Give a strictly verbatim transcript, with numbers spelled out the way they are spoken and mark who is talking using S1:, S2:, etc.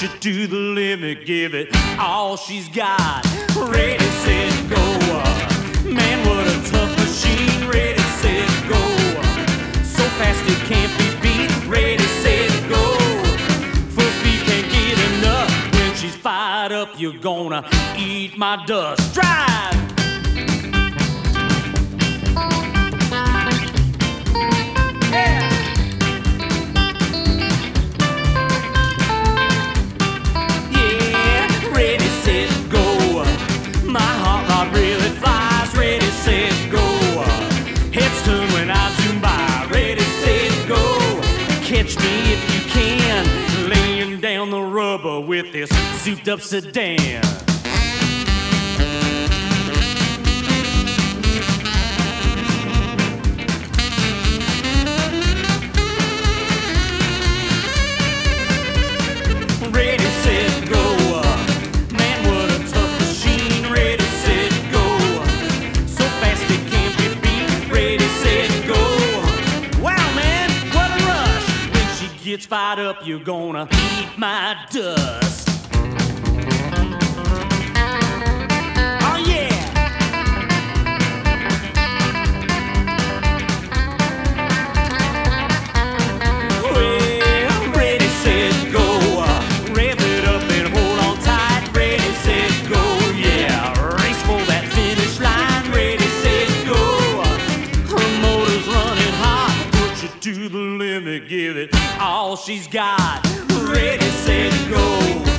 S1: push it to the limit, give it all she's got. Ready, set, go. Man, what a tough machine. Ready, set, go. So fast it can't be beat. Ready, set, go. Full speed, can't get enough. When she's fired up, you're gonna eat my dust. Drive! Catch me if you can, laying down the rubber with this souped up sedan. Ready, set, go. Man, what a tough machine. Ready, set, go. So fast it can't be beat. Ready, set, go. Wow, man, what a rush. When she gets fired up, you're gonna eat my dust. Oh, yeah. Well, ready, set, go. Rev it up and hold on tight. Ready, set, go. Yeah, race for that finish line. Ready, set, go. Her motor's running hot. Push it to the limit, give it all she's got. Ready, set, go.